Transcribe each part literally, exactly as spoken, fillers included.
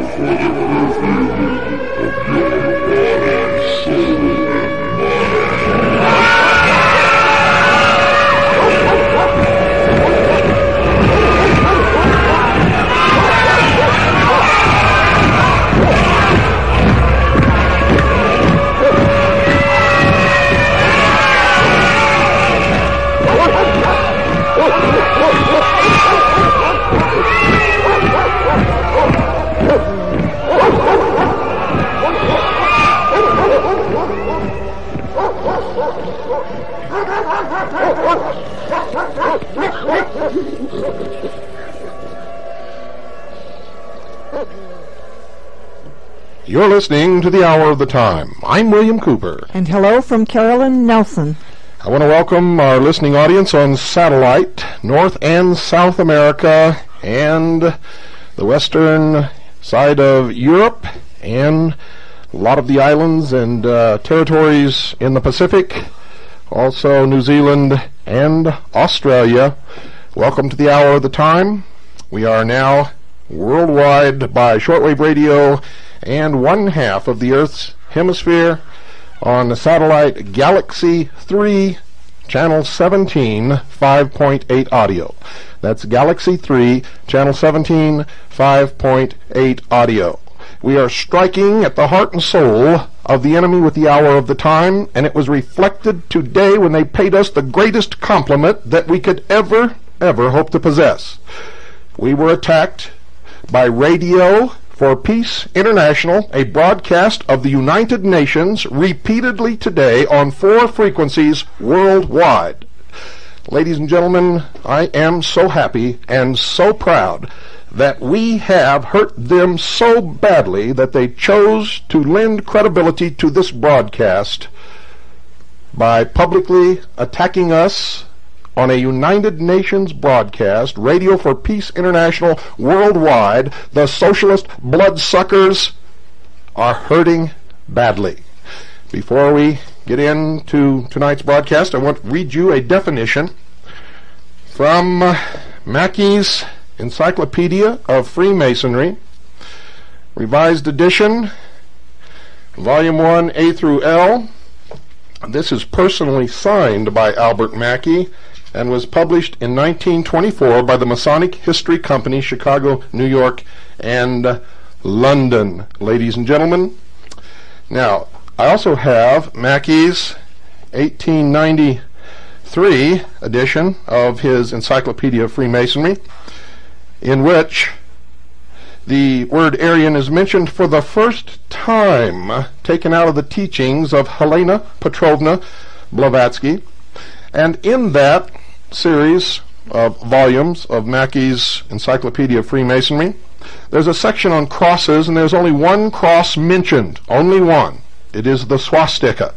You're listening to the Hour of the Time. I'm William Cooper. And hello from Carolyn Nelson. I want to welcome our listening audience on satellite, North and South America, and the western side of Europe, and a lot of the islands and uh, territories in the Pacific, also New Zealand and Australia. Welcome to the Hour of the Time. We are now worldwide by shortwave radio and one half of the Earth's hemisphere on the satellite Galaxy three, channel seventeen, five point eight audio. That's Galaxy three, channel seventeen, five point eight audio. We are striking at the heart and soul of the enemy with the Hour of the Time, and it was reflected today when they paid us the greatest compliment that we could ever, ever hope to possess. We were attacked by Radio for Peace International, a broadcast of the United Nations, repeatedly today on four frequencies worldwide. Ladies and gentlemen, I am so happy and so proud that we have hurt them so badly that they chose to lend credibility to this broadcast by publicly attacking us on a United Nations broadcast, Radio for Peace International worldwide. The socialist bloodsuckers are hurting badly. Before we get into tonight's broadcast, I want to read you a definition from uh, Mackey's Encyclopedia of Freemasonry, revised edition, volume one, A through L. This is personally signed by Albert Mackey and was published in nineteen twenty-four by the Masonic History Company, Chicago, New York, and uh, London, ladies and gentlemen. Now, I also have Mackey's eighteen ninety-three edition of his Encyclopedia of Freemasonry, in which the word Aryan is mentioned for the first time, taken out of the teachings of Helena Petrovna Blavatsky. And in that series of volumes of Mackey's Encyclopedia of Freemasonry, there's a section on crosses, and there's only one cross mentioned, only one. It is the swastika.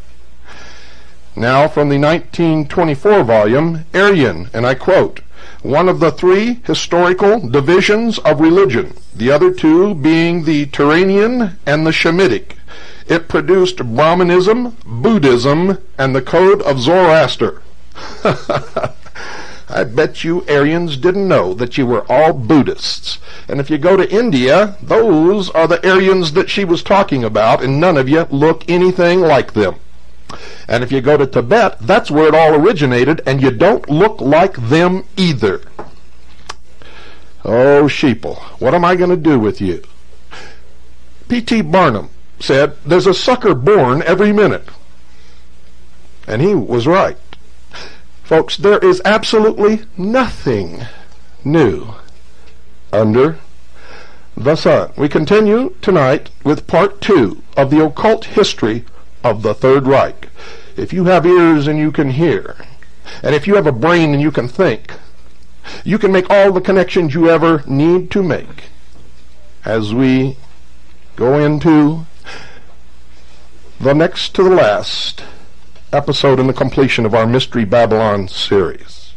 Now, from the nineteen twenty-four volume, Aryan, and I quote, "One of the three historical divisions of religion, the other two being the Turanian and the Shemitic. It produced Brahmanism, Buddhism, and the Code of Zoroaster." I bet you Aryans didn't know that you were all Buddhists. And if you go to India, those are the Aryans that she was talking about, and none of you look anything like them. And if you go to Tibet, that's where it all originated, and you don't look like them either. Oh, sheeple, what am I going to do with you? P T Barnum said, "There's a sucker born every minute." And he was right. Folks, there is absolutely nothing new under the sun. We continue tonight with part two of the occult history of the Third Reich. If you have ears and you can hear, and if you have a brain and you can think, you can make all the connections you ever need to make as we go into the next to the last episode in the completion of our Mystery Babylon series.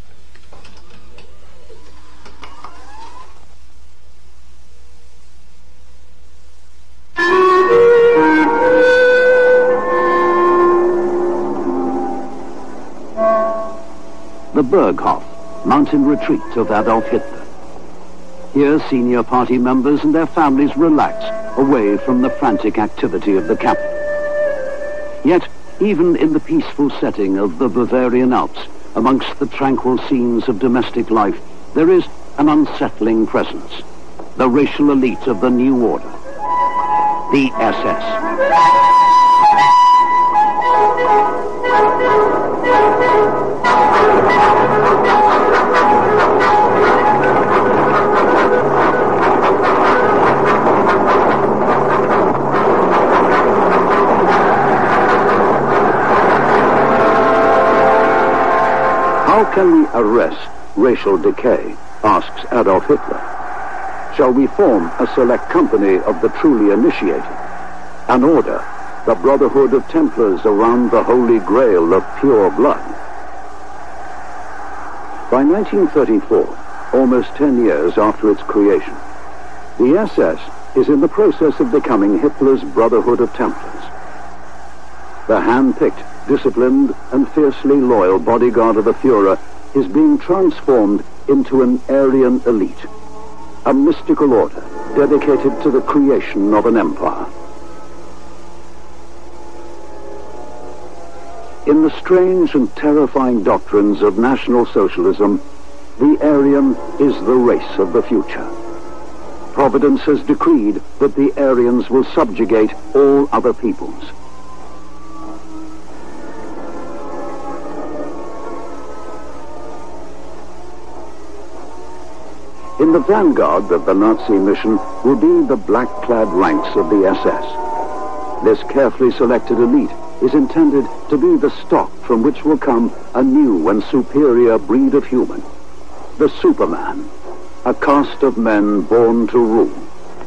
The Berghof, mountain retreat of Adolf Hitler. Here, senior party members and their families relax away from the frantic activity of the capital. Yet, even in the peaceful setting of the Bavarian Alps, amongst the tranquil scenes of domestic life, there is an unsettling presence. The racial elite of the new order. The S S. How can we arrest racial decay, asks Adolf Hitler. Shall we form a select company of the truly initiated? An order, the Brotherhood of Templars around the Holy Grail of pure blood? By nineteen thirty-four, almost ten years after its creation, the S S is in the process of becoming Hitler's Brotherhood of Templars. The hand-picked, disciplined, and fiercely loyal bodyguard of the Führer is being transformed into an Aryan elite, a mystical order dedicated to the creation of an empire. In the strange and terrifying doctrines of National Socialism, the Aryan is the race of the future. Providence has decreed that the Aryans will subjugate all other peoples. In the vanguard of the Nazi mission will be the black-clad ranks of the S S. This carefully selected elite is intended to be the stock from which will come a new and superior breed of human, the Superman, a caste of men born to rule.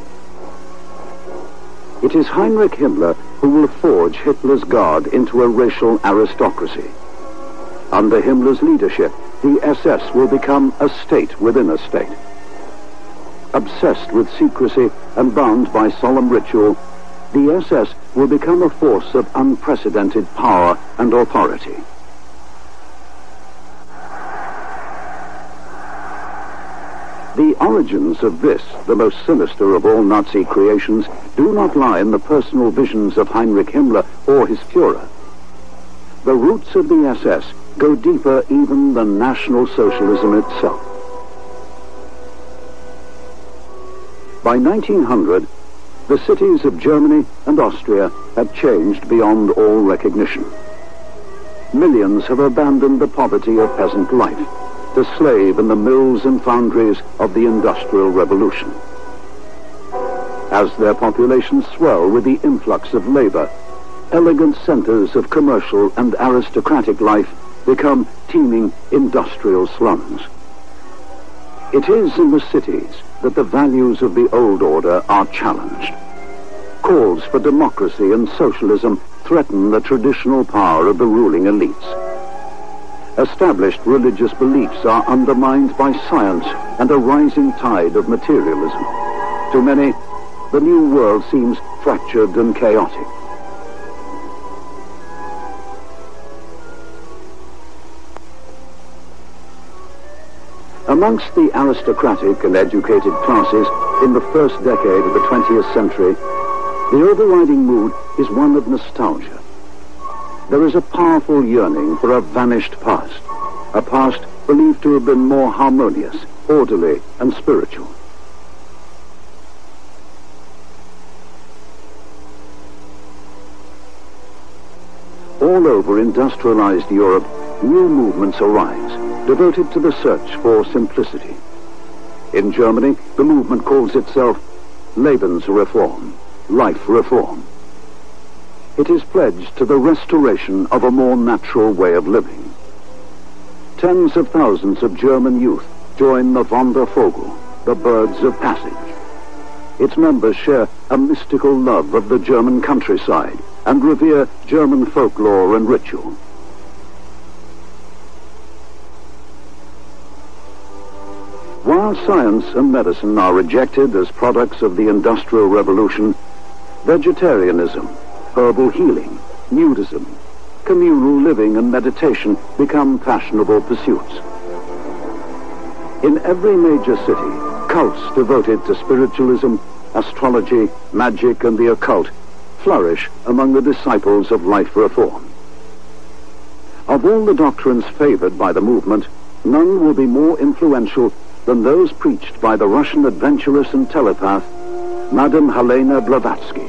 It is Heinrich Himmler who will forge Hitler's Guard into a racial aristocracy. Under Himmler's leadership, the S S will become a state within a state. Obsessed with secrecy and bound by solemn ritual, the S S will become a force of unprecedented power and authority. The origins of this, the most sinister of all Nazi creations, do not lie in the personal visions of Heinrich Himmler or his Führer. The roots of the S S go deeper even than National Socialism itself. By nineteen hundred, the cities of Germany and Austria had changed beyond all recognition. Millions have abandoned the poverty of peasant life to slave in the mills and foundries of the Industrial Revolution. As their populations swell with the influx of labor, elegant centers of commercial and aristocratic life become teeming industrial slums. It is in the cities that the values of the old order are challenged. Calls for democracy and socialism threaten the traditional power of the ruling elites. Established religious beliefs are undermined by science and a rising tide of materialism. To many, the new world seems fractured and chaotic. Amongst the aristocratic and educated classes in the first decade of the twentieth century, the overriding mood is one of nostalgia. There is a powerful yearning for a vanished past, a past believed to have been more harmonious, orderly, and spiritual. All over industrialized Europe, new movements arise, devoted to the search for simplicity. In Germany, the movement calls itself Lebensreform, life reform. It is pledged to the restoration of a more natural way of living. Tens of thousands of German youth join the Wandervogel, the birds of passage. Its members share a mystical love of the German countryside and revere German folklore and ritual. While science and medicine are rejected as products of the Industrial Revolution, vegetarianism, herbal healing, nudism, communal living and meditation become fashionable pursuits. In every major city, cults devoted to spiritualism, astrology, magic, and the occult flourish among the disciples of life reform. Of all the doctrines favored by the movement, none will be more influential than those preached by the Russian adventuress and telepath, Madame Helena Blavatsky.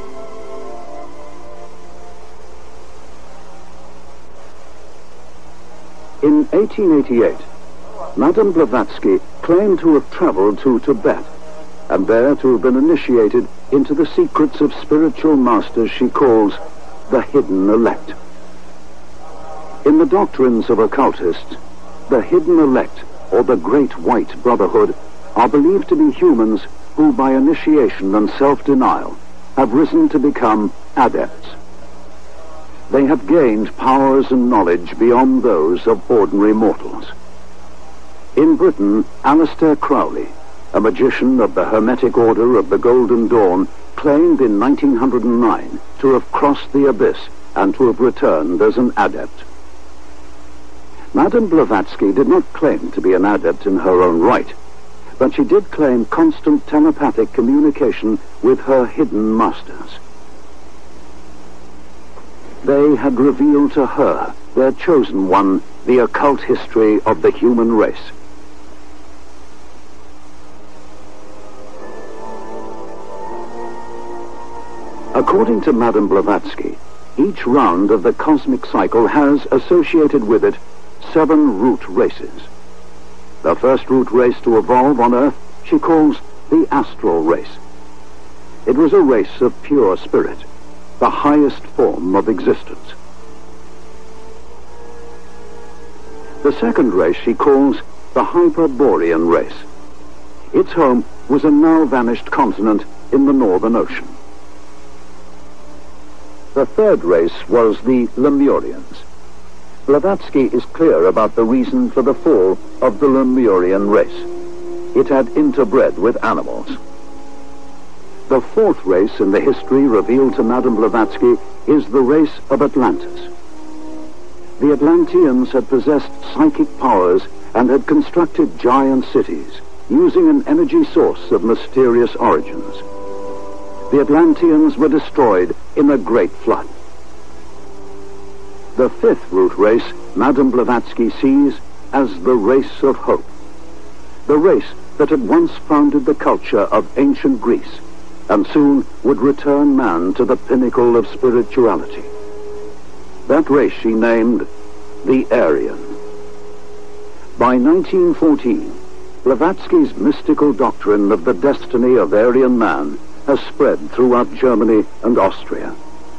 In eighteen eighty-eight, Madame Blavatsky claimed to have traveled to Tibet and there to have been initiated into the secrets of spiritual masters she calls the hidden elect. In the doctrines of occultists, the hidden elect, or the Great White Brotherhood, are believed to be humans who, by initiation and self-denial, have risen to become adepts. They have gained powers and knowledge beyond those of ordinary mortals. In Britain, Aleister Crowley, a magician of the Hermetic Order of the Golden Dawn, claimed in nineteen oh nine to have crossed the abyss and to have returned as an adept. Madame Blavatsky did not claim to be an adept in her own right, but she did claim constant telepathic communication with her hidden masters. They had revealed to her, their chosen one, the occult history of the human race. According to Madame Blavatsky, each round of the cosmic cycle has associated with it seven root races. The first root race to evolve on Earth she calls the astral race. It was a race of pure spirit, the highest form of existence. The second race she calls the Hyperborean race. Its home was a now vanished continent in the Northern Ocean. The third race was the Lemurians. Blavatsky is clear about the reason for the fall of the Lemurian race. It had interbred with animals. The fourth race in the history revealed to Madame Blavatsky is the race of Atlantis. The Atlanteans had possessed psychic powers and had constructed giant cities using an energy source of mysterious origins. The Atlanteans were destroyed in a great flood. The fifth root race Madame Blavatsky sees as the race of hope. The race that had once founded the culture of ancient Greece and soon would return man to the pinnacle of spirituality. That race she named the Aryan. By nineteen fourteen, Blavatsky's mystical doctrine of the destiny of Aryan man has spread throughout Germany and Austria.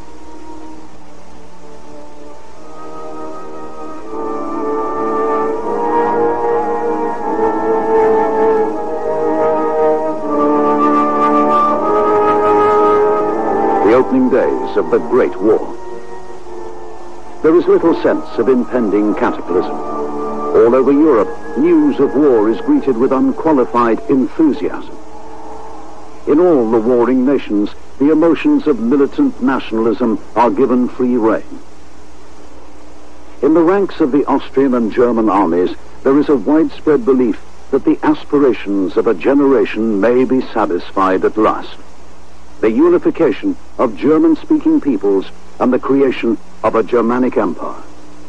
The opening days of the Great War. There is little sense of impending cataclysm. All over Europe, news of war is greeted with unqualified enthusiasm. In all the warring nations, the emotions of militant nationalism are given free rein. In the ranks of the Austrian and German armies, there is a widespread belief that the aspirations of a generation may be satisfied at last. The unification of German-speaking peoples and the creation of a Germanic empire.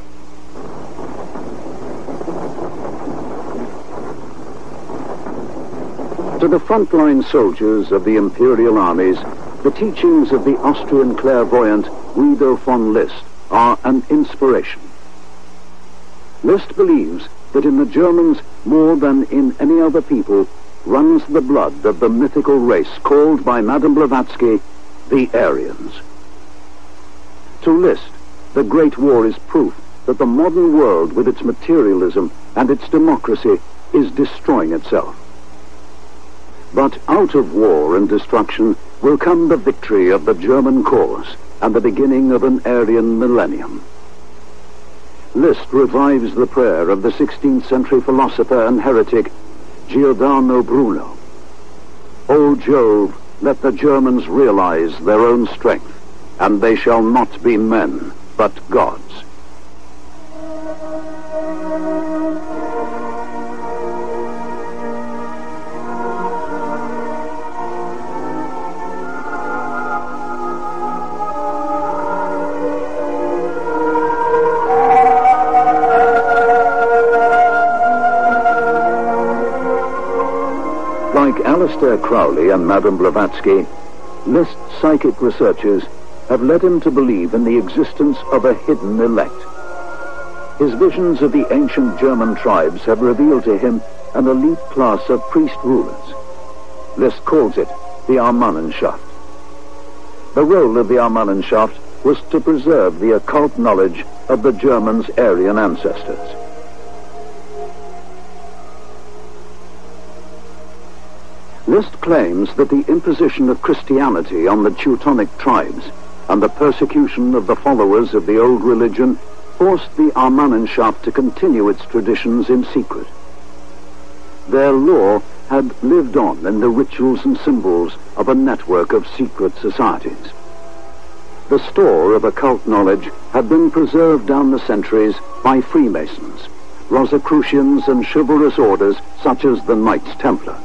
To the frontline soldiers of the imperial armies, the teachings of the Austrian clairvoyant Guido von List are an inspiration. List believes that in the Germans, more than in any other people, runs the blood of the mythical race called by Madame Blavatsky the Aryans. To List, the Great War is proof that the modern world with its materialism and its democracy is destroying itself. But out of war and destruction will come the victory of the German cause and the beginning of an Aryan millennium. List revives the prayer of the sixteenth century philosopher and heretic Giordano Bruno. O Jove, let the Germans realize their own strength, and they shall not be men, but gods. Aleister Crowley and Madame Blavatsky, Liszt's psychic researchers have led him to believe in the existence of a hidden elect. His visions of the ancient German tribes have revealed to him an elite class of priest rulers. Liszt calls it the Ahmannenschaft. The role of the Ahmannenschaft was to preserve the occult knowledge of the Germans' Aryan ancestors. Liszt claims that the imposition of Christianity on the Teutonic tribes and the persecution of the followers of the old religion forced the Ahmannenschaft to continue its traditions in secret. Their law had lived on in the rituals and symbols of a network of secret societies. The store of occult knowledge had been preserved down the centuries by Freemasons, Rosicrucians, and chivalrous orders such as the Knights Templar.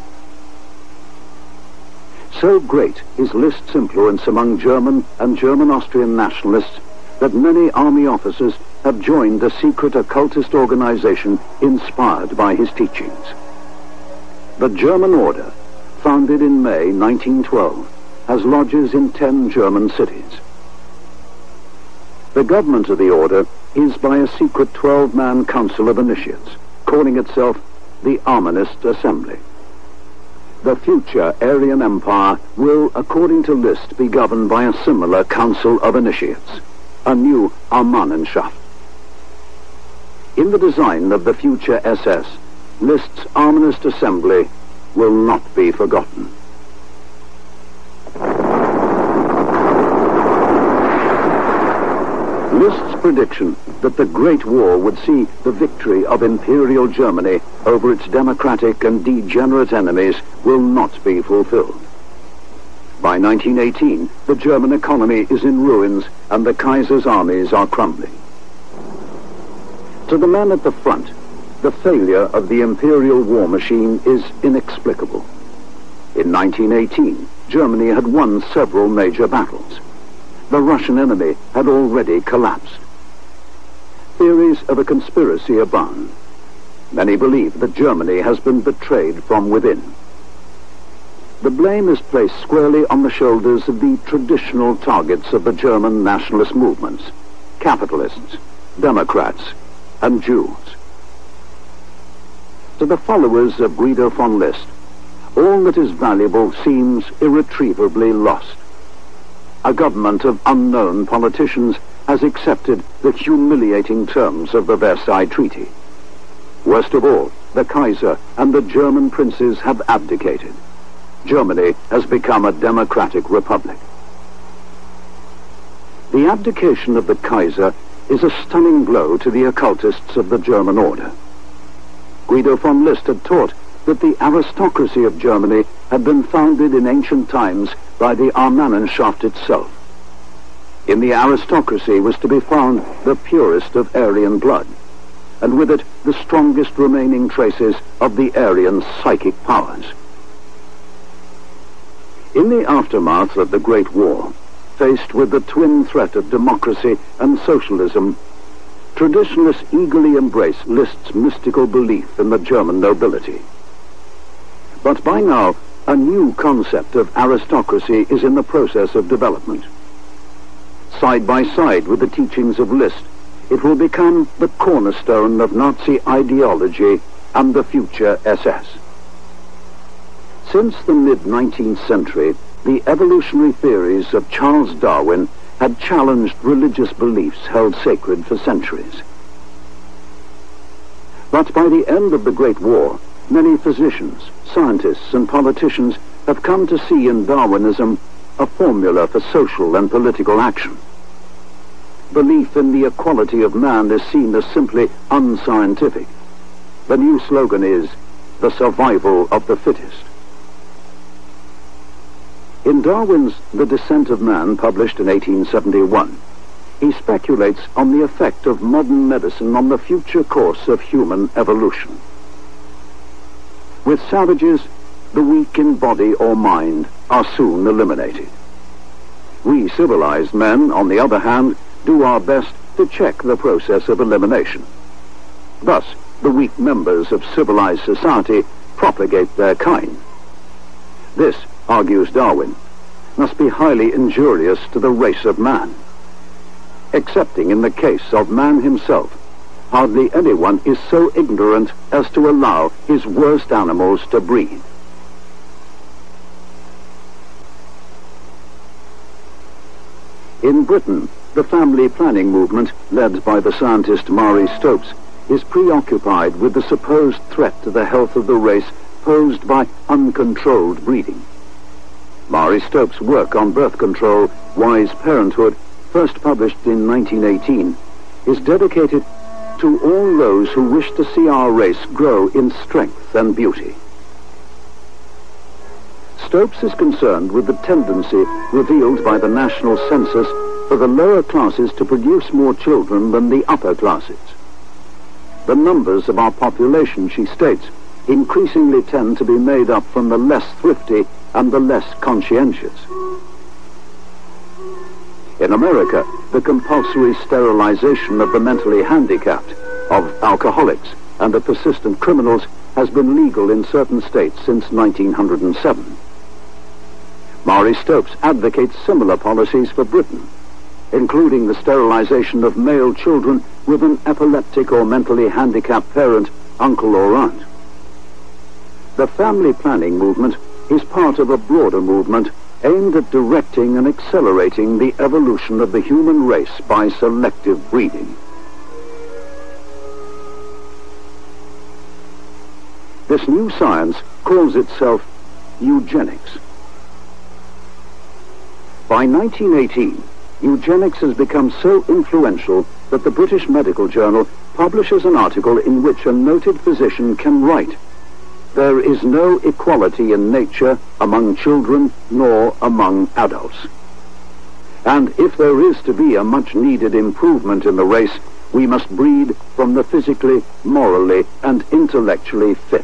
So great is Liszt's influence among German and German-Austrian nationalists that many army officers have joined the secret occultist organization inspired by his teachings. The German Order, founded in May nineteen twelve, has lodges in ten German cities. The government of the Order is by a secret twelve-man council of initiates, calling itself the Armanist Assembly. The future Aryan Empire will, according to Liszt, be governed by a similar council of initiates, a new Ahmannenschaft. In the design of the future S S, Liszt's Armanist Assembly will not be forgotten. Liszt's prediction that the Great War would see the victory of Imperial Germany over its democratic and degenerate enemies will not be fulfilled. By nineteen eighteen, the German economy is in ruins and the Kaiser's armies are crumbling. To the men at the front, the failure of the imperial war machine is inexplicable. In nineteen eighteen, Germany had won several major battles. The Russian enemy had already collapsed. Theories of a conspiracy abound. Many believe that Germany has been betrayed from within. The blame is placed squarely on the shoulders of the traditional targets of the German nationalist movements: capitalists, Democrats, and Jews. To the followers of Guido von List, all that is valuable seems irretrievably lost. A government of unknown politicians has accepted the humiliating terms of the Versailles Treaty. Worst of all, the Kaiser and the German princes have abdicated. Germany has become a democratic republic. The abdication of the Kaiser is a stunning blow to the occultists of the German Order. Guido von List had taught that the aristocracy of Germany had been founded in ancient times by the Ahmannenschaft itself. In the aristocracy was to be found the purest of Aryan blood, and with it the strongest remaining traces of the Aryan psychic powers. In the aftermath of the Great War, faced with the twin threat of democracy and socialism, traditionalists eagerly embrace Liszt's mystical belief in the German nobility. But by now, a new concept of aristocracy is in the process of development. Side by side with the teachings of Liszt, it will become the cornerstone of Nazi ideology and the future S S. Since the mid-nineteenth century, the evolutionary theories of Charles Darwin had challenged religious beliefs held sacred for centuries. But by the end of the Great War, many physicians, scientists, and politicians have come to see in Darwinism a formula for social and political action. Belief in the equality of man is seen as simply unscientific. The new slogan is, the survival of the fittest. In Darwin's The Descent of Man, published in eighteen seventy-one, he speculates on the effect of modern medicine on the future course of human evolution. With savages, the weak in body or mind are soon eliminated. We civilized men, on the other hand, do our best to check the process of elimination. Thus, the weak members of civilized society propagate their kind. This, argues Darwin, must be highly injurious to the race of man. Excepting in the case of man himself, hardly anyone is so ignorant as to allow his worst animals to breed. In Britain, the family planning movement, led by the scientist Marie Stopes, is preoccupied with the supposed threat to the health of the race posed by uncontrolled breeding. Marie Stopes' work on birth control, Wise Parenthood, first published in nineteen eighteen, is dedicated to all those who wish to see our race grow in strength and beauty. Stopes is concerned with the tendency revealed by the national census for the lower classes to produce more children than the upper classes. The numbers of our population, she states, increasingly tend to be made up from the less thrifty and the less conscientious. In America, the compulsory sterilization of the mentally handicapped, of alcoholics, and of persistent criminals has been legal in certain states since nineteen oh seven. Marie Stopes advocates similar policies for Britain, including the sterilization of male children with an epileptic or mentally handicapped parent, uncle or aunt. The family planning movement is part of a broader movement aimed at directing and accelerating the evolution of the human race by selective breeding. This new science calls itself eugenics. By nineteen eighteen, eugenics has become so influential that the British Medical Journal publishes an article in which a noted physician can write, "There is no equality in nature among children nor among adults. And if there is to be a much-needed improvement in the race, we must breed from the physically, morally, and intellectually fit."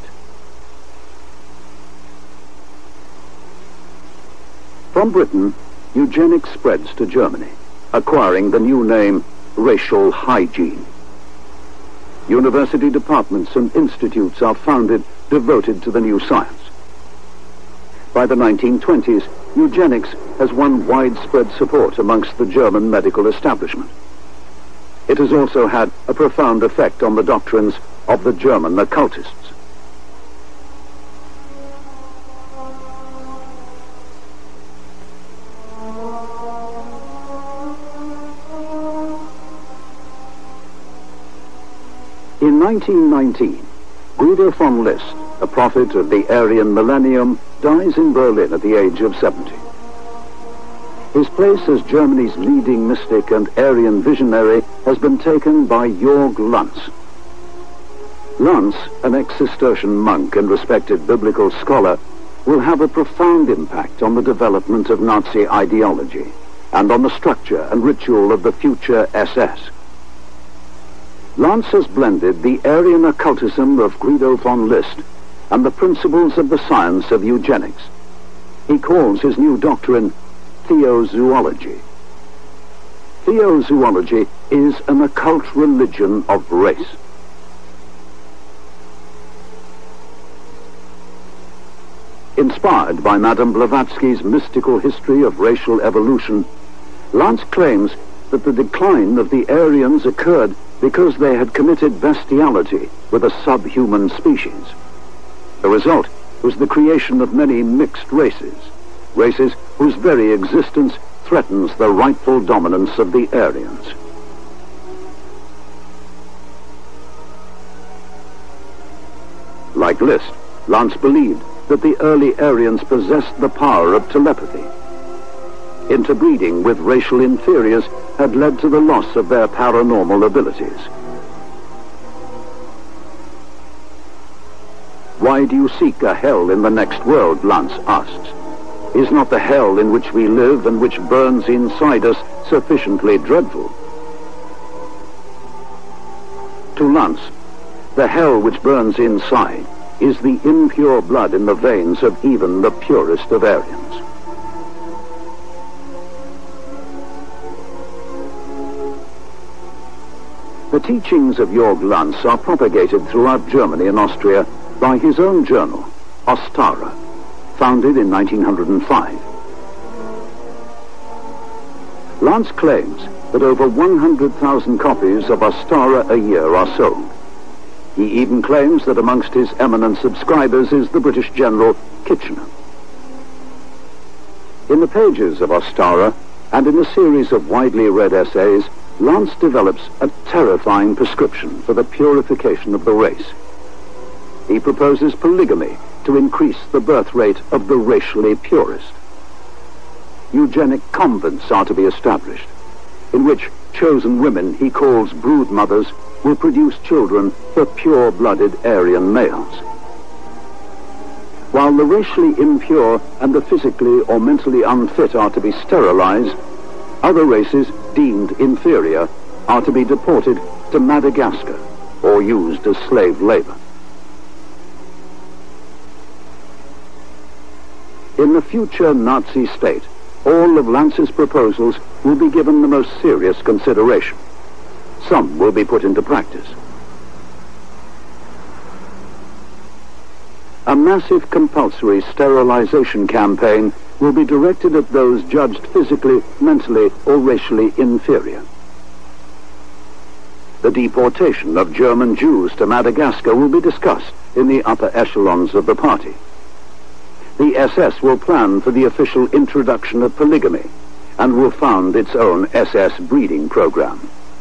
From Britain, eugenics spreads to Germany, acquiring the new name racial hygiene. University departments and institutes are founded devoted to the new science. By the nineteen twenties, eugenics has won widespread support amongst the German medical establishment. It has also had a profound effect on the doctrines of the German occultists. In nineteen nineteen, Guido von List, a prophet of the Aryan millennium, dies in Berlin at the age of seventy. His place as Germany's leading mystic and Aryan visionary has been taken by Jörg Lanz. Lanz, an ex-Cistercian monk and respected biblical scholar, will have a profound impact on the development of Nazi ideology and on the structure and ritual of the future S S. Lanz has blended the Aryan occultism of Guido von List and the principles of the science of eugenics. He calls his new doctrine theozoology. Theozoology is an occult religion of race. Inspired by Madame Blavatsky's mystical history of racial evolution, Lanz claims that the decline of the Aryans occurred because they had committed bestiality with a subhuman species. The result was the creation of many mixed races, races whose very existence threatens the rightful dominance of the Aryans. Like List, Lanz believed that the early Aryans possessed the power of telepathy. Interbreeding with racial inferiors had led to the loss of their paranormal abilities. Why do you seek a hell in the next world, Lanz asks. Is not the hell in which we live and which burns inside us sufficiently dreadful? To Lanz, the hell which burns inside is the impure blood in the veins of even the purest of Aryans. The teachings of Jörg Lanz are propagated throughout Germany and Austria by his own journal, Ostara, founded in nineteen oh five. Lance claims that over one hundred thousand copies of Ostara a year are sold. He even claims that amongst his eminent subscribers is the British General Kitchener. In the pages of Ostara, and in a series of widely read essays, Lance develops a terrifying prescription for the purification of the race. He proposes polygamy to increase the birth rate of the racially purest. Eugenic convents are to be established, in which chosen women he calls brood mothers will produce children for pure-blooded Aryan males. While the racially impure and the physically or mentally unfit are to be sterilized, other races deemed inferior are to be deported to Madagascar or used as slave labor. In the future Nazi state, all of Lance's proposals will be given the most serious consideration. Some will be put into practice. A massive compulsory sterilization campaign will be directed at those judged physically, mentally, or racially inferior. The deportation of German Jews to Madagascar will be discussed in the upper echelons of the party. The S S will plan for the official introduction of polygamy and will found its own S S breeding program.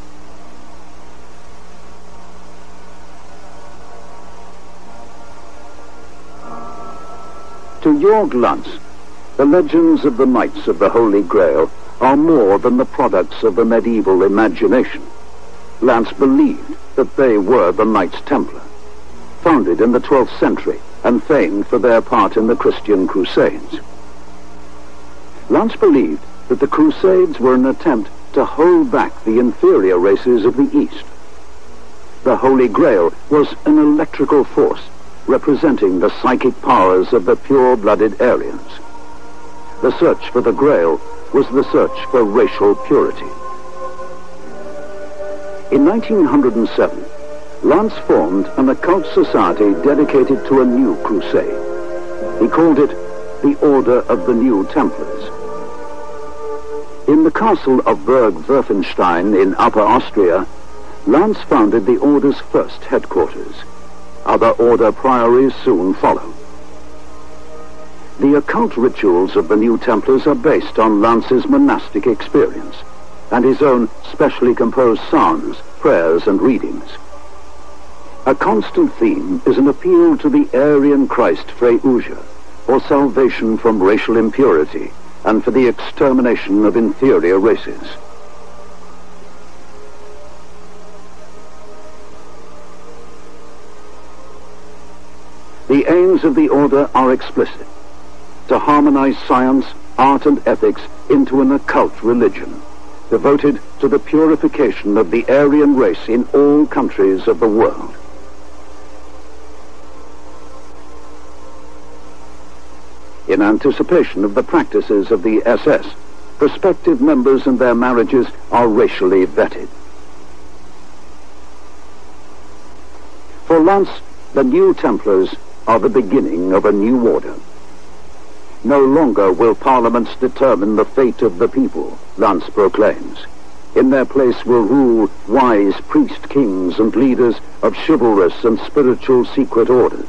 To Jorg Lance, the legends of the Knights of the Holy Grail are more than the products of the medieval imagination. Lance believed that they were the Knights Templar, founded in the twelfth century and famed for their part in the Christian Crusades. Lance believed that the Crusades were an attempt to hold back the inferior races of the East. The Holy Grail was an electrical force representing the psychic powers of the pure-blooded Aryans. The search for the Grail was the search for racial purity. In nineteen oh seven, Lance formed an occult society dedicated to a new crusade. He called it the Order of the New Templars. In the castle of Berg-Werfenstein in Upper Austria, Lance founded the Order's first headquarters. Other Order priories soon followed. The occult rituals of the New Templars are based on Lance's monastic experience and his own specially composed psalms, prayers, and readings. A constant theme is an appeal to the Aryan Christ Freyuja for salvation from racial impurity and for the extermination of inferior races. The aims of the Order are explicit: to harmonize science, art, and ethics into an occult religion, devoted to the purification of the Aryan race in all countries of the world. In anticipation of the practices of the S S, prospective members and their marriages are racially vetted. For Lance, the New Templars are the beginning of a new order. No longer will parliaments determine the fate of the people, Lance proclaims. In their place will rule wise priest kings and leaders of chivalrous and spiritual secret orders.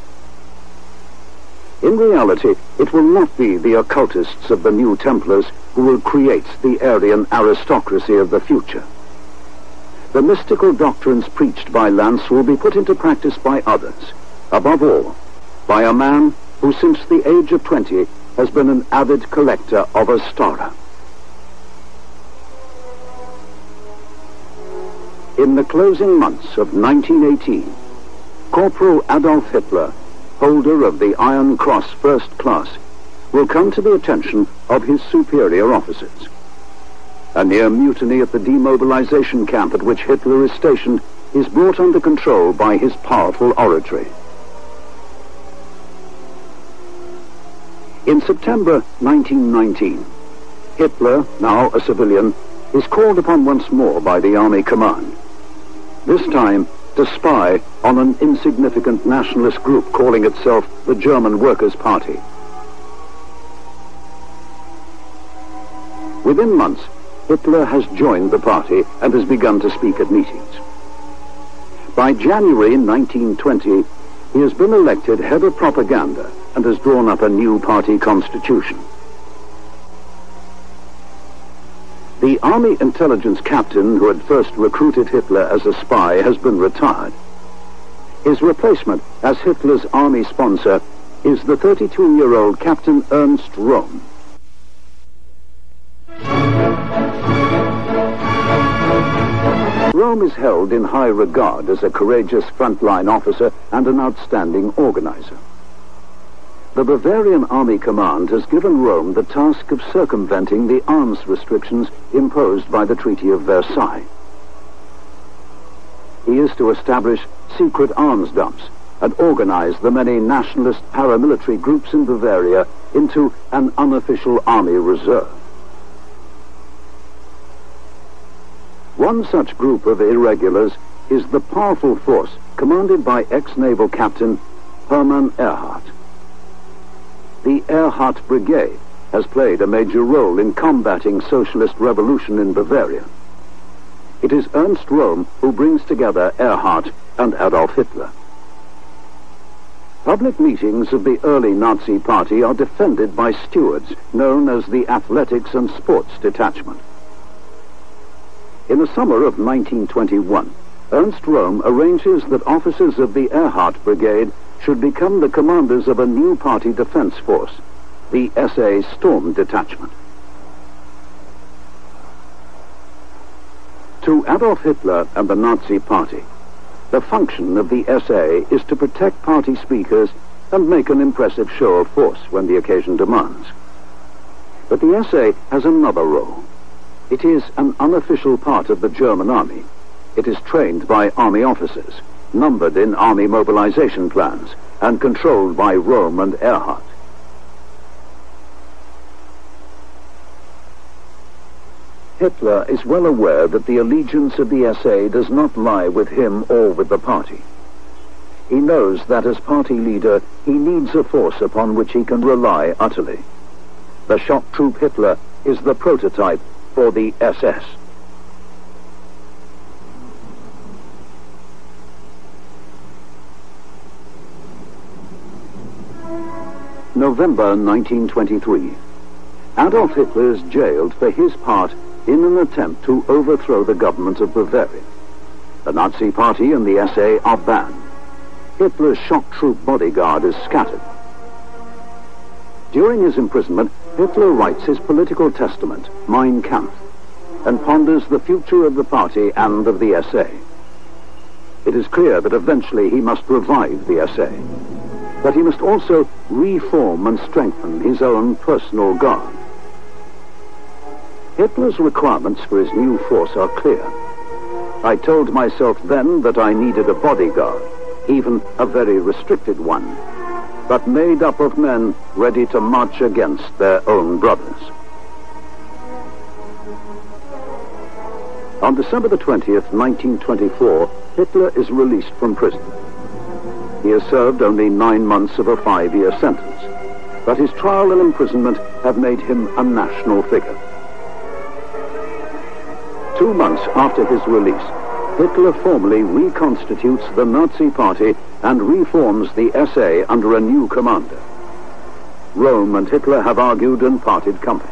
In reality, it will not be the occultists of the New Templars who will create the Aryan aristocracy of the future. The mystical doctrines preached by Lance will be put into practice by others, above all, by a man who since the age of twenty has been an avid collector of Ostara. In the closing months of nineteen eighteen, Corporal Adolf Hitler, holder of the Iron Cross First Class, will come to the attention of his superior officers. A near mutiny at the demobilization camp at which Hitler is stationed is brought under control by his powerful oratory. In September nineteen nineteen, Hitler, now a civilian, is called upon once more by the Army Command, this time to spy on an insignificant nationalist group calling itself the German Workers' Party, Within months, Hitler has joined the party and has begun to speak at meetings. By January nineteen twenty, he has been elected head of propaganda and has drawn up a new party constitution. The army intelligence captain who had first recruited Hitler as a spy has been retired. His replacement as Hitler's army sponsor is the thirty-two-year-old Captain Ernst Röhm. Röhm is held in high regard as a courageous frontline officer and an outstanding organizer. The Bavarian Army Command has given Röhm the task of circumventing the arms restrictions imposed by the Treaty of Versailles. He is to establish secret arms dumps and organize the many nationalist paramilitary groups in Bavaria into an unofficial army reserve. One such group of irregulars is the powerful force commanded by ex-naval captain Hermann Erhardt. The Erhardt Brigade has played a major role in combating socialist revolution in Bavaria. It is Ernst Röhm who brings together Erhardt and Adolf Hitler. Public meetings of the early Nazi Party are defended by stewards known as the Athletics and Sports Detachment. In the summer of nineteen twenty-one, Ernst Röhm arranges that officers of the Erhardt Brigade should become the commanders of a new party defense force, the S A Storm Detachment. To Adolf Hitler and the Nazi Party, the function of the S A is to protect party speakers and make an impressive show of force when the occasion demands. But the S A has another role. It is an unofficial part of the German army. It is trained by army officers, numbered in army mobilization plans, and controlled by Röhm and Erhardt. Hitler is well aware that the allegiance of the S A does not lie with him or with the party. He knows that as party leader, he needs a force upon which he can rely utterly. The shock troop Hitler is the prototype for the S S. November nineteen twenty-three. Adolf Hitler is jailed for his part in an attempt to overthrow the government of Bavaria. The Nazi Party and the S A are banned. Hitler's shock troop bodyguard is scattered. During his imprisonment, Hitler writes his political testament, Mein Kampf, and ponders the future of the party and of the S A. It is clear that eventually he must revive the S A, but he must also reform and strengthen his own personal guard. Hitler's requirements for his new force are clear. I told myself then that I needed a bodyguard, even a very restricted one, but made up of men ready to march against their own brothers. On December the twentieth, nineteen twenty-four, Hitler is released from prison. He has served only nine months of a five-year sentence, but his trial and imprisonment have made him a national figure. Two months after his release, Hitler formally reconstitutes the Nazi Party and reforms the S A under a new commander. Röhm and Hitler have argued and parted company.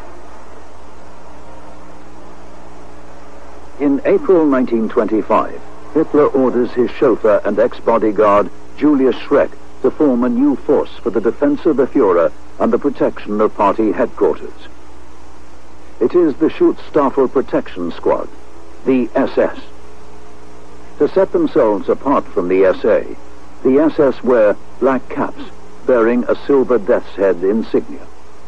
In April nineteen twenty-five, Hitler orders his chauffeur and ex-bodyguard Julius Schreck to form a new force for the defense of the Führer and the protection of party headquarters. It is the Schutzstaffel Protection Squad, the S S. To set themselves apart from the S A, the S S wear black caps bearing a silver death's head insignia.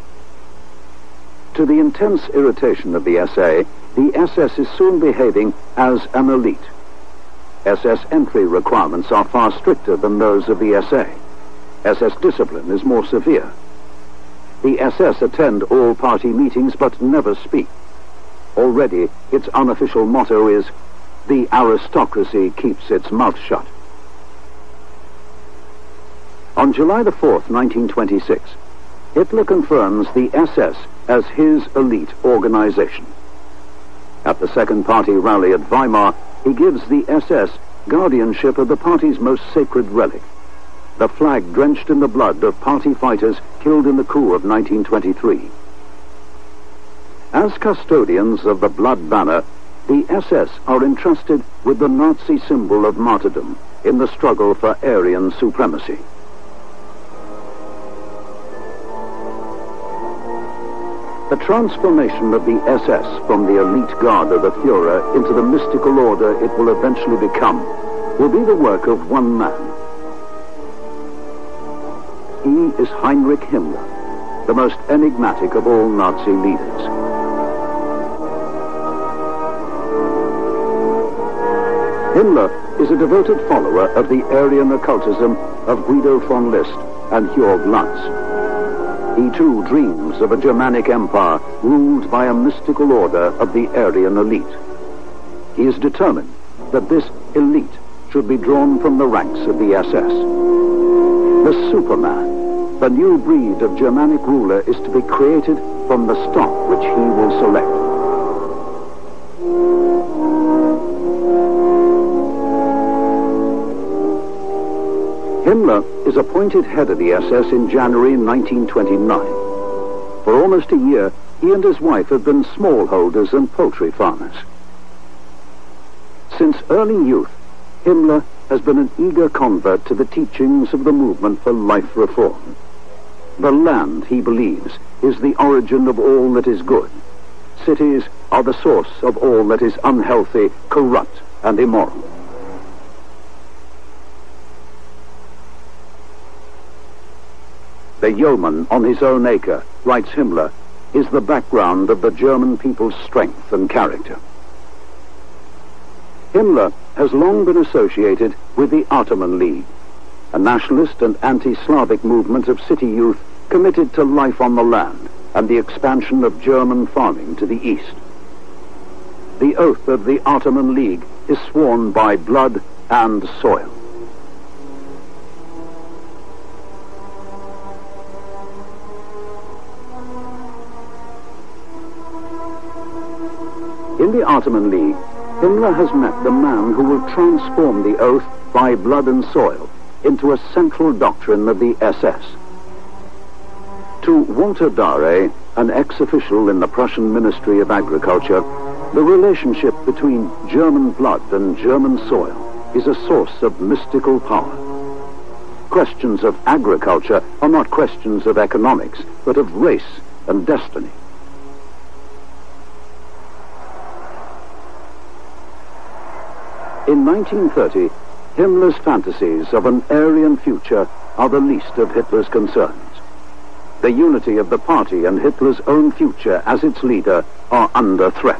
To the intense irritation of the S A, the S S is soon behaving as an elite. S S entry requirements are far stricter than those of the S A. S S discipline is more severe. The S S attend all party meetings but never speak. Already, its unofficial motto is, "The aristocracy keeps its mouth shut." On July the fourth, nineteen twenty-six, Hitler confirms the S S as his elite organization. At the Second Party rally at Weimar, he gives the S S guardianship of the party's most sacred relic, the flag drenched in the blood of party fighters killed in the coup of nineteen twenty-three. As custodians of the blood banner, the S S are entrusted with the Nazi symbol of martyrdom in the struggle for Aryan supremacy. The transformation of the S S from the elite guard of the Führer into the mystical order it will eventually become will be the work of one man. He is Heinrich Himmler, the most enigmatic of all Nazi leaders. Himmler is a devoted follower of the Aryan occultism of Guido von List and Jörg Lanz. He too dreams of a Germanic empire ruled by a mystical order of the Aryan elite. He is determined that this elite should be drawn from the ranks of the S S. The Superman, the new breed of Germanic ruler, is to be created from the stock which he will select. Himmler is appointed head of the S S in January nineteen twenty-nine. For almost a year, he and his wife have been smallholders and poultry farmers. Since early youth, Himmler has been an eager convert to the teachings of the movement for life reform. The land, he believes, is the origin of all that is good. Cities are the source of all that is unhealthy, corrupt, and immoral. The yeoman on his own acre, writes Himmler, is the background of the German people's strength and character. Himmler has long been associated with the Ottoman League, a nationalist and anti-Slavic movement of city youth committed to life on the land and the expansion of German farming to the east. The oath of the Ottoman League is sworn by blood and soil. In the Ottoman League, Himmler has met the man who will transform the oath by blood and soil into a central doctrine of the S S. To Walter Darré, an ex-official in the Prussian Ministry of Agriculture, the relationship between German blood and German soil is a source of mystical power. Questions of agriculture are not questions of economics, but of race and destiny. In nineteen thirty, Himmler's fantasies of an Aryan future are the least of Hitler's concerns. The unity of the party and Hitler's own future as its leader are under threat.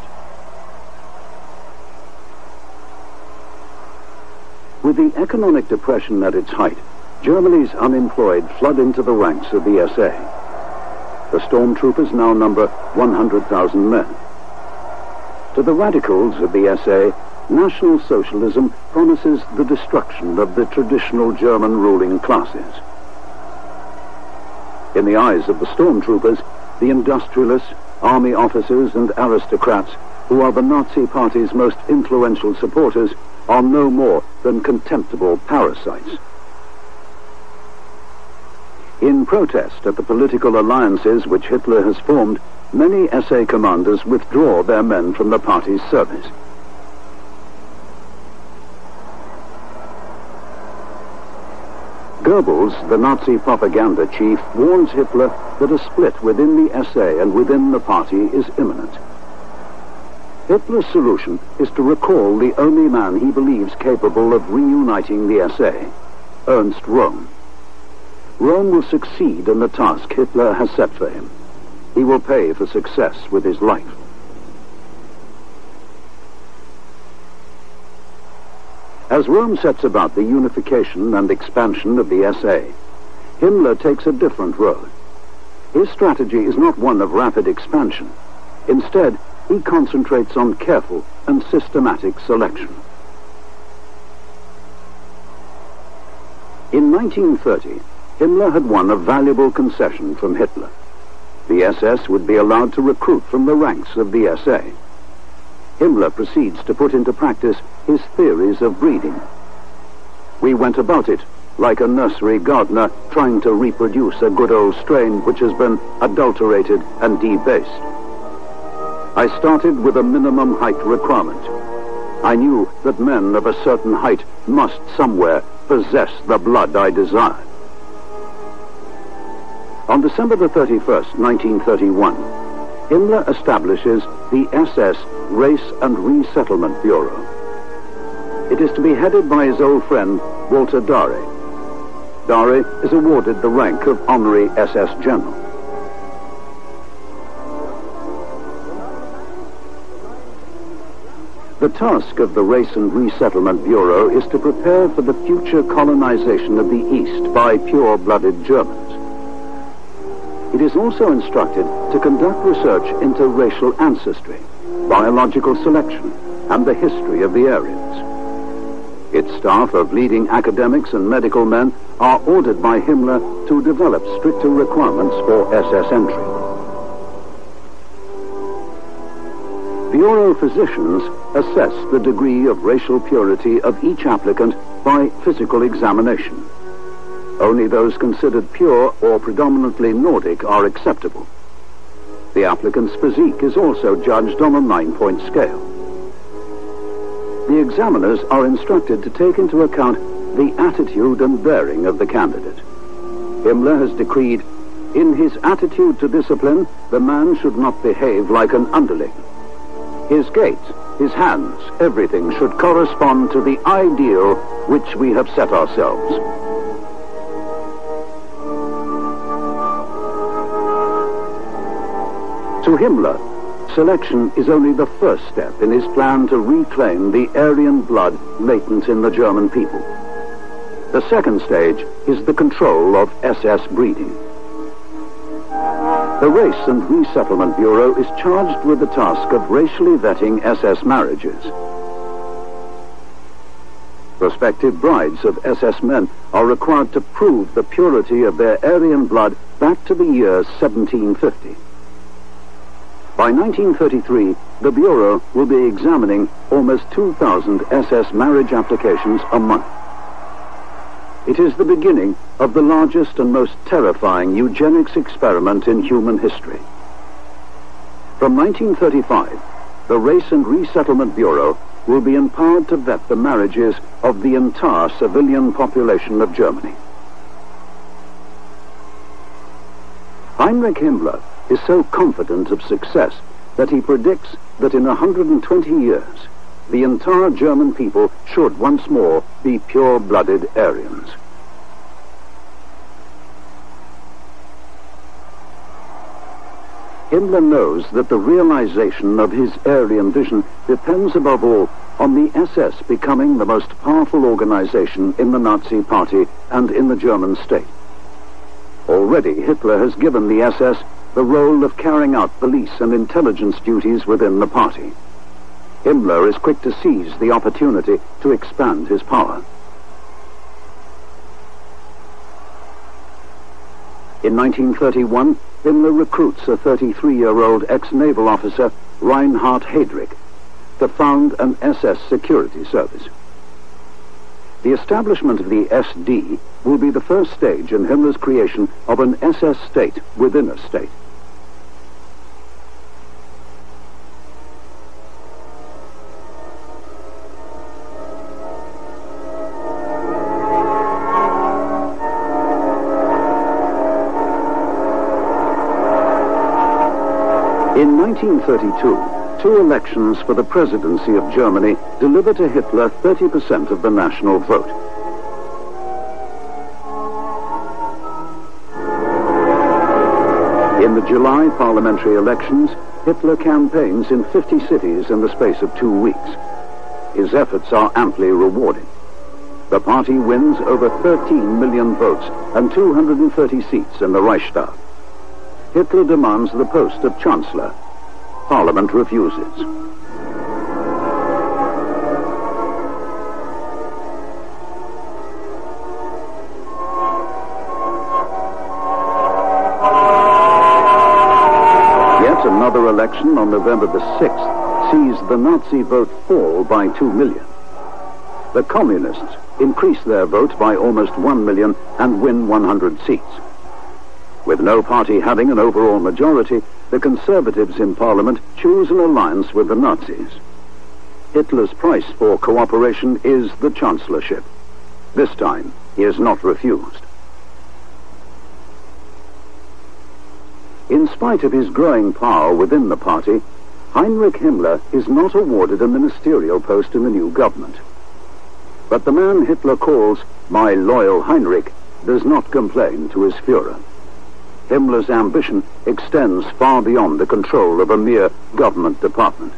With the economic depression at its height, Germany's unemployed flood into the ranks of the S A. The stormtroopers now number one hundred thousand men. To the radicals of the S A, National Socialism promises the destruction of the traditional German ruling classes. In the eyes of the stormtroopers, the industrialists, army officers, and aristocrats, who are the Nazi Party's most influential supporters, are no more than contemptible parasites. In protest at the political alliances which Hitler has formed, many S A commanders withdraw their men from the party's service. Goebbels, the Nazi propaganda chief, warns Hitler that a split within the S A and within the party is imminent. Hitler's solution is to recall the only man he believes capable of reuniting the S A, Ernst Röhm. Röhm will succeed in the task Hitler has set for him. He will pay for success with his life. As Röhm sets about the unification and expansion of the S A, Himmler takes a different road. His strategy is not one of rapid expansion. Instead, he concentrates on careful and systematic selection. In nineteen thirty, Himmler had won a valuable concession from Hitler. The the S S would be allowed to recruit from the ranks of the S A. Himmler proceeds to put into practice his theories of breeding. We went about it like a nursery gardener trying to reproduce a good old strain which has been adulterated and debased. I started with a minimum height requirement. I knew that men of a certain height must somewhere possess the blood I desired. On December the thirty-first, nineteen thirty-one, Himmler establishes the S S Race and Resettlement Bureau. It is to be headed by his old friend, Walter Darré. Darré is awarded the rank of Honorary S S General. The task of the Race and Resettlement Bureau is to prepare for the future colonization of the East by pure-blooded Germans. It is also instructed to conduct research into racial ancestry, biological selection, and the history of the Aryans. Its staff of leading academics and medical men are ordered by Himmler to develop stricter requirements for S S entry. Bureau physicians assess the degree of racial purity of each applicant by physical examination. Only those considered pure or predominantly Nordic are acceptable. The applicant's physique is also judged on a nine-point scale. The examiners are instructed to take into account the attitude and bearing of the candidate. Himmler has decreed, in his attitude to discipline, the man should not behave like an underling. His gait, his hands, everything should correspond to the ideal which we have set ourselves. To Himmler, selection is only the first step in his plan to reclaim the Aryan blood latent in the German people. The second stage is the control of S S breeding. The Race and Resettlement Bureau is charged with the task of racially vetting S S marriages. Prospective brides of S S men are required to prove the purity of their Aryan blood back to the year seventeen fifty. By nineteen thirty-three, the Bureau will be examining almost two thousand S S marriage applications a month. It is the beginning of the largest and most terrifying eugenics experiment in human history. From nineteen thirty-five, the Race and Resettlement Bureau will be empowered to vet the marriages of the entire civilian population of Germany. Heinrich Himmler is so confident of success that he predicts that in one hundred twenty years, the entire German people should once more be pure-blooded Aryans. Himmler knows that the realization of his Aryan vision depends above all on the S S becoming the most powerful organization in the Nazi Party and in the German state. Already Hitler has given the S S the role of carrying out police and intelligence duties within the party. Himmler is quick to seize the opportunity to expand his power. In nineteen thirty-one, Himmler recruits a thirty-three-year-old ex-naval officer, Reinhard Heydrich, to found an S S security service. The establishment of the S D will be the first stage in Himmler's creation of an S S state within a state. In nineteen thirty-two, two elections for the presidency of Germany deliver to Hitler thirty percent of the national vote. In the July parliamentary elections, Hitler campaigns in fifty cities in the space of two weeks. His efforts are amply rewarded. The party wins over thirteen million votes and two hundred thirty seats in the Reichstag. Hitler demands the post of Chancellor. Parliament refuses. another election on November the sixth sees the Nazi vote fall by two million. The Communists increase their vote by almost one million and win one hundred seats. With no party having an overall majority, the Conservatives in Parliament choose an alliance with the Nazis. Hitler's price for cooperation is the Chancellorship. This time, he is not refused. In spite of his growing power within the party, Heinrich Himmler is not awarded a ministerial post in the new government. But the man Hitler calls my loyal Heinrich does not complain to his Führer. Himmler's ambition extends far beyond the control of a mere government department.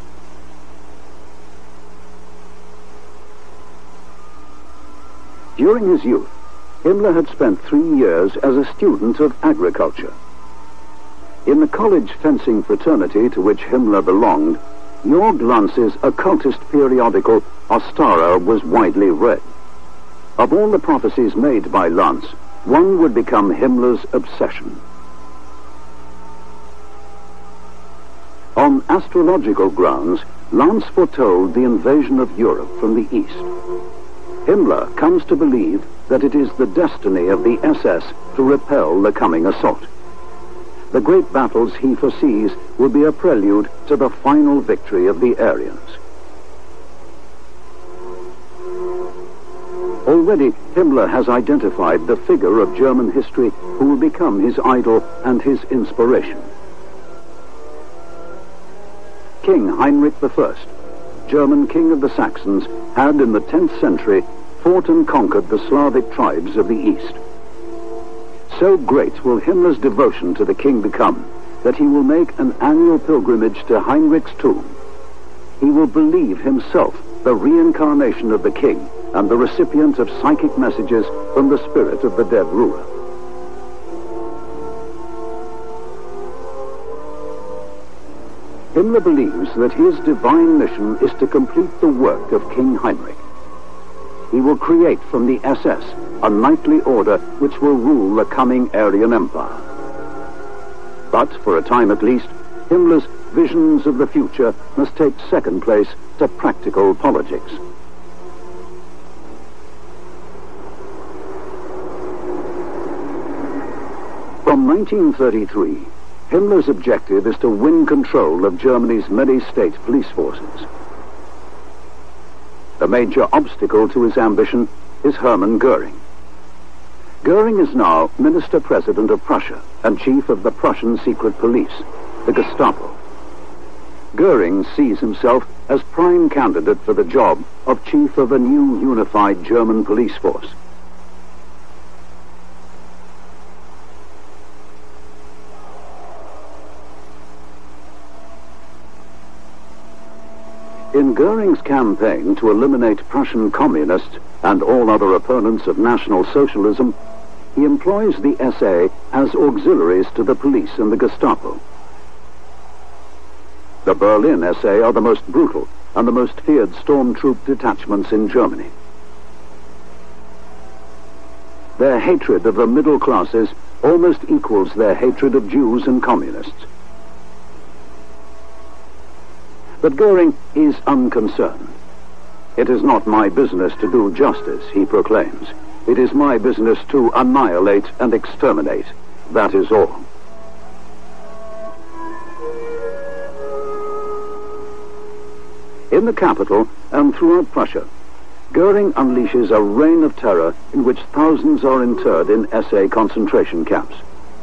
During his youth, Himmler had spent three years as a student of agriculture. In the college fencing fraternity to which Himmler belonged, Jörg Lanz's occultist periodical Ostara was widely read. Of all the prophecies made by Lanz, one would become Himmler's obsession. On astrological grounds, Lanz foretold the invasion of Europe from the east. Himmler comes to believe that it is the destiny of the S S to repel the coming assault. The great battles he foresees will be a prelude to the final victory of the Aryans. Already, Himmler has identified the figure of German history who will become his idol and his inspiration. King Heinrich the First, German king of the Saxons, had in the tenth century fought and conquered the Slavic tribes of the East. So great will Himmler's devotion to the king become that he will make an annual pilgrimage to Heinrich's tomb. He will believe himself the reincarnation of the king and the recipient of psychic messages from the spirit of the dead ruler. Himmler believes that his divine mission is to complete the work of King Heinrich. He will create from the S S a knightly order which will rule the coming Aryan Empire. But, for a time at least, Himmler's visions of the future must take second place to practical politics. From nineteen thirty-three, Himmler's objective is to win control of Germany's many state police forces. The major obstacle to his ambition is Hermann Goering. Goering is now Minister-President of Prussia and Chief of the Prussian Secret Police, the Gestapo. Goering sees himself as prime candidate for the job of Chief of a new unified German police force. In Goering's campaign to eliminate Prussian communists and all other opponents of National Socialism, he employs the S A as auxiliaries to the police and the Gestapo. The Berlin S A are the most brutal and the most feared stormtroop detachments in Germany. Their hatred of the middle classes almost equals their hatred of Jews and communists. But Goering is unconcerned. It is not my business to do justice, he proclaims. It is my business to annihilate and exterminate. That is all. In the capital and throughout Prussia, Goering unleashes a reign of terror in which thousands are interred in S A concentration camps.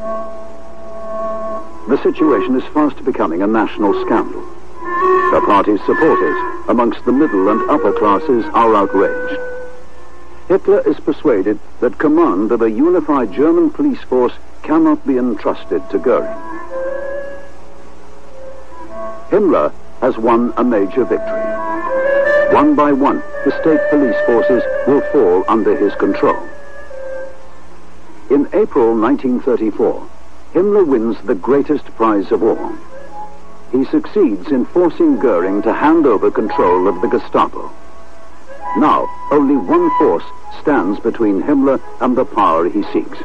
The situation is fast becoming a national scandal. The party's supporters, amongst the middle and upper classes, are outraged. Hitler is persuaded that command of a unified German police force cannot be entrusted to Goering. Himmler has won a major victory. One by one, the state police forces will fall under his control. In April nineteen thirty-four, Himmler wins the greatest prize of all. He succeeds in forcing Goering to hand over control of the Gestapo. Now, only one force stands between Himmler and the power he seeks.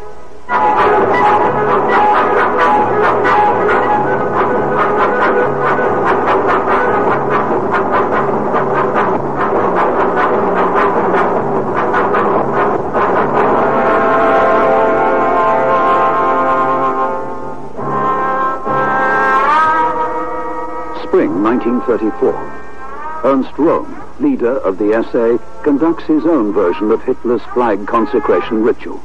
nineteen thirty-four. Ernst Röhm, leader of the S A, conducts his own version of Hitler's flag consecration ritual.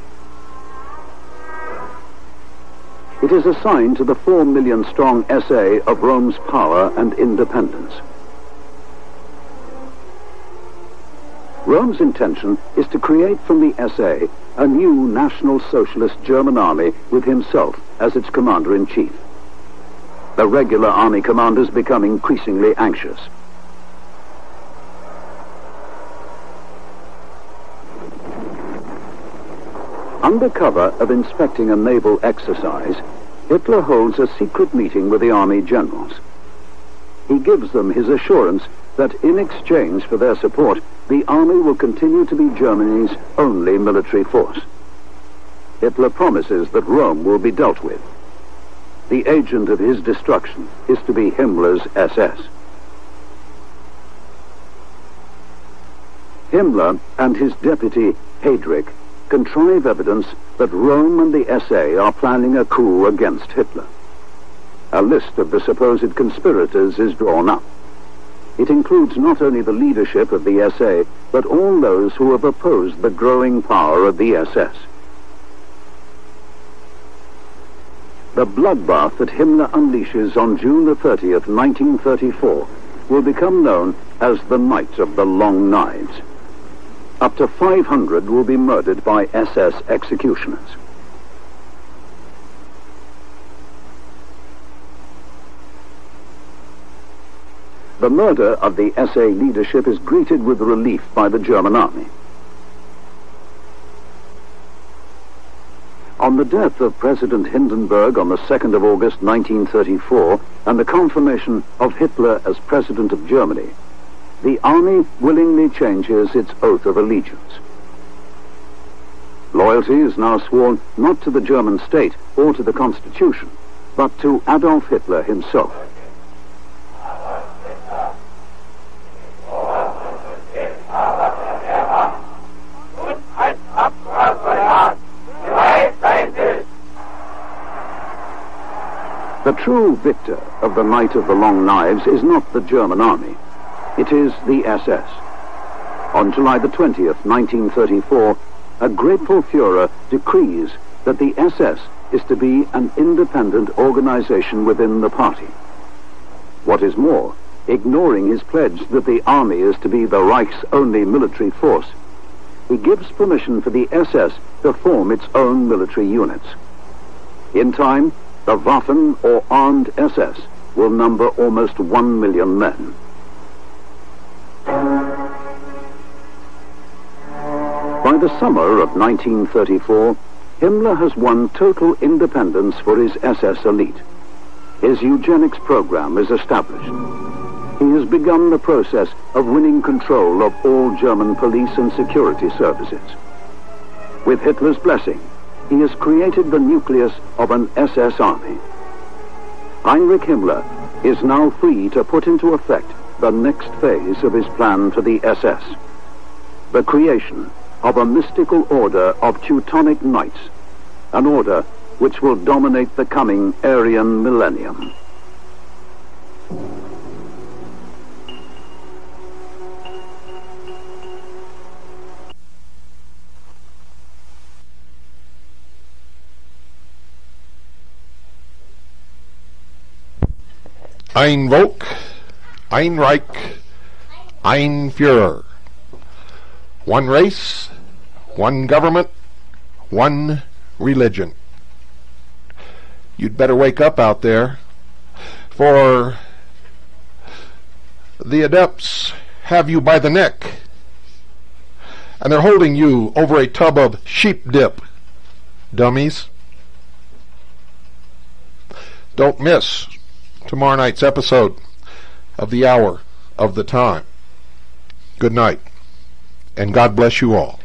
It is a sign to the four million strong S A of Rome's power and independence. Rome's intention is to create from the S A a new National Socialist German army with himself as its commander-in-chief. The regular army commanders become increasingly anxious. Under cover of inspecting a naval exercise, Hitler holds a secret meeting with the army generals. He gives them his assurance that in exchange for their support, the army will continue to be Germany's only military force. Hitler promises that Rome will be dealt with. The agent of his destruction is to be Himmler's S S. Himmler and his deputy, Heydrich, contrive evidence that Rome and the S A are planning a coup against Hitler. A list of the supposed conspirators is drawn up. It includes not only the leadership of the S A, but all those who have opposed the growing power of the S S. The bloodbath that Himmler unleashes on June the thirtieth, nineteen thirty-four, will become known as the Night of the Long Knives. Up to five hundred will be murdered by S S executioners. The murder of the S A leadership is greeted with relief by the German army. On the death of President Hindenburg on the second of August nineteen thirty-four and the confirmation of Hitler as President of Germany, the army willingly changes its oath of allegiance. Loyalty is now sworn not to the German state or to the Constitution, but to Adolf Hitler himself. The true victor of the Night of the Long Knives is not the German army. It is the S S. On July the twentieth, nineteen thirty-four, a grateful Führer decrees that the S S is to be an independent organization within the party. What is more, ignoring his pledge that the army is to be the Reich's only military force, he gives permission for the S S to form its own military units. In time, the Waffen, or armed S S, will number almost one million men. By the summer of nineteen thirty-four, Himmler has won total independence for his S S elite. His eugenics program is established. He has begun the process of winning control of all German police and security services. With Hitler's blessing, he has created the nucleus of an S S army. Heinrich Himmler is now free to put into effect the next phase of his plan for the S S, the creation of a mystical order of Teutonic Knights, an order which will dominate the coming Aryan millennium. Ein Volk, ein Reich, ein Führer. One race, one government, one religion. You'd better wake up out there, for the adepts have you by the neck, and they're holding you over a tub of sheep dip, dummies. Don't miss tomorrow night's episode of The Hour of the Time. Good night, and God bless you all.